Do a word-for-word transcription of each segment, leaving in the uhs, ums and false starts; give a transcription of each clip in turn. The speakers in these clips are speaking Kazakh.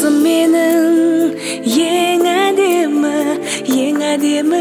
Қызым менің ең әдемі, ең әдемі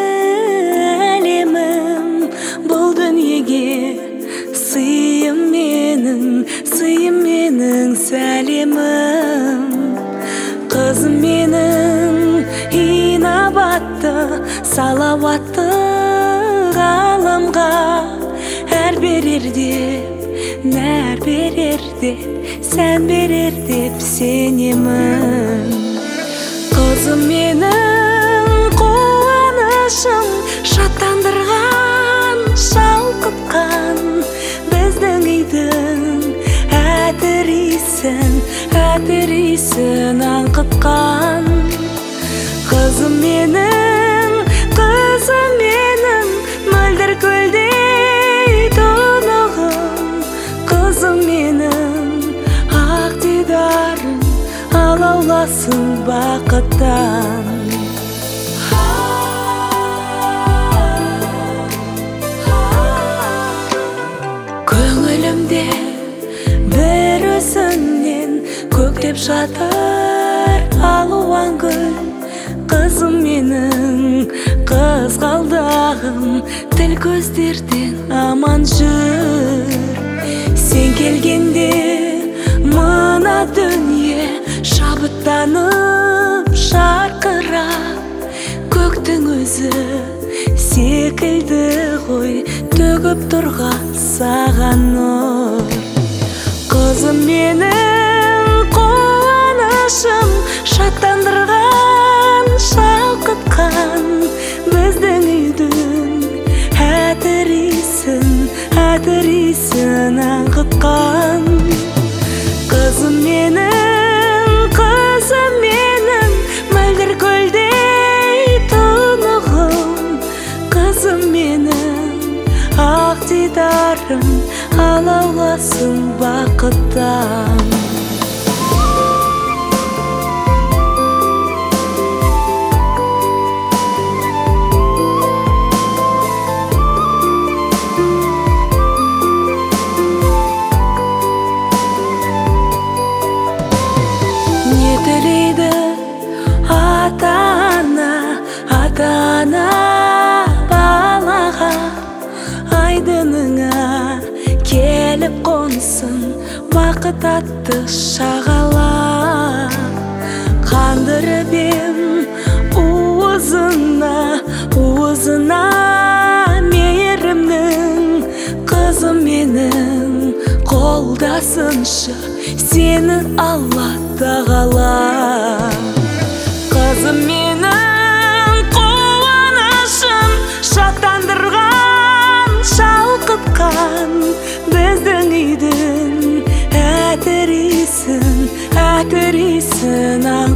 әлемім. Бұл дүниеге сыйым менің, сыйым менің сәлемім. Қызым менің инабатты, салауатты ғаламға әр берер деп, нәр берер деп, сән берер деп сенемін. Қызым менің қуанышым, шаттандырған, шалқытқан біздің үйдің әтір иісін, әтір иісін аңқытқан. Қызым менің, қызым менің мөлдір көлдей тұнығым. Қызым менің ақ дидарым алауласын бақыттан. Көңілімде бір өзіңнен көктеп жатыр алуан гүл. Қызым менің қызғалдағым, тіл көздерден аман жүр. Сен келгенде мына дүние шабыттанып шарқырап, көктің өзі секілді ғой төгіп тұрған саған нұр. Қызым менің қуанышым, шаттандырған, шалқытқан біздің үйдің әтір иісін, әтір иісін аңқытқан. Қызым менің, қызым менің мөлдір көлдей тұнығым. Қызым менің ақ дидарым алауласын бақыттан. Не тілейді ата-ана, ата-ана балаға? Айдыныңа келіп қонсын бақыт атты шағала. Қандырып ем уызына, уызына мейірімнің. Қызым менің қолдасыншы сені Алла тағала. Қызым менің қуанышым, шаттандырған, шалқытқан біздің үйдің әтір иісін, әтір иісін